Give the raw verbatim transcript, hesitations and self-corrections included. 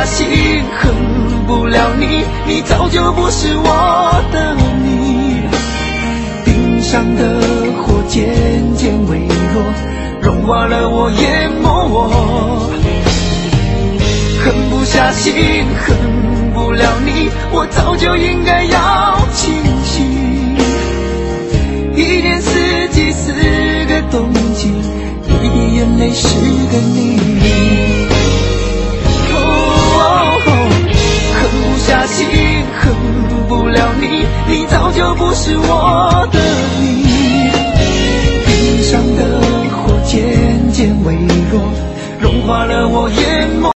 心，恨不了你，你早就不是我的你。冰上的火渐渐微弱，融化了我，淹没我。狠不下心，恨不了你，我早就应该要清醒。一年四季四个冬季，一滴眼泪是个你。哦哦哦，狠不下心，恨不了你，你早就不是我的你。冰上的火渐渐微弱，融化了我，淹没。